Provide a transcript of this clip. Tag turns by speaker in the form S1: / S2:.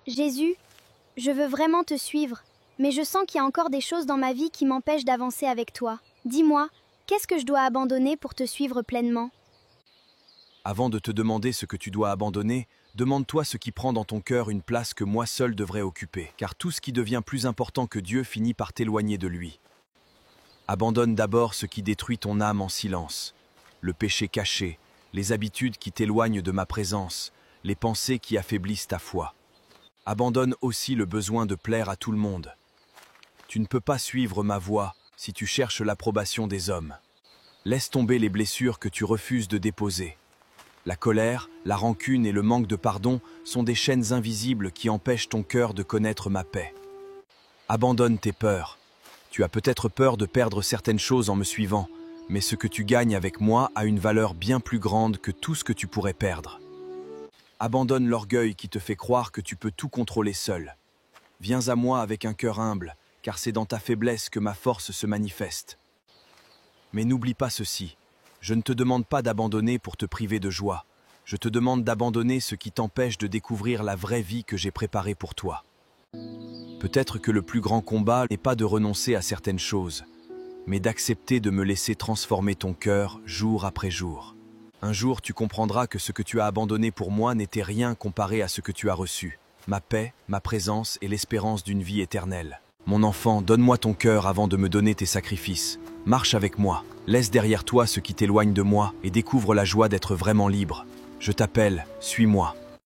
S1: Jésus, je veux vraiment te suivre, mais je sens qu'il y a encore des choses dans ma vie qui m'empêchent d'avancer avec toi. Dis-moi, qu'est-ce que je dois abandonner pour te suivre pleinement?
S2: Avant de te demander ce que tu dois abandonner, demande-toi ce qui prend dans ton cœur une place que moi seul devrais occuper, car tout ce qui devient plus important que Dieu finit par t'éloigner de lui. Abandonne d'abord ce qui détruit ton âme en silence, le péché caché, les habitudes qui t'éloignent de ma présence, les pensées qui affaiblissent ta foi. Abandonne aussi le besoin de plaire à tout le monde. Tu ne peux pas suivre ma voie si tu cherches l'approbation des hommes. Laisse tomber les blessures que tu refuses de déposer. La colère, la rancune et le manque de pardon sont des chaînes invisibles qui empêchent ton cœur de connaître ma paix. Abandonne tes peurs. Tu as peut-être peur de perdre certaines choses en me suivant, mais ce que tu gagnes avec moi a une valeur bien plus grande que tout ce que tu pourrais perdre. Abandonne l'orgueil qui te fait croire que tu peux tout contrôler seul. Viens à moi avec un cœur humble, car c'est dans ta faiblesse que ma force se manifeste. Mais n'oublie pas ceci, je ne te demande pas d'abandonner pour te priver de joie. Je te demande d'abandonner ce qui t'empêche de découvrir la vraie vie que j'ai préparée pour toi. Peut-être que le plus grand combat n'est pas de renoncer à certaines choses, mais d'accepter de me laisser transformer ton cœur jour après jour. Un jour, tu comprendras que ce que tu as abandonné pour moi n'était rien comparé à ce que tu as reçu. Ma paix, ma présence et l'espérance d'une vie éternelle. Mon enfant, donne-moi ton cœur avant de me donner tes sacrifices. Marche avec moi, laisse derrière toi ce qui t'éloigne de moi et découvre la joie d'être vraiment libre. Je t'appelle, suis-moi.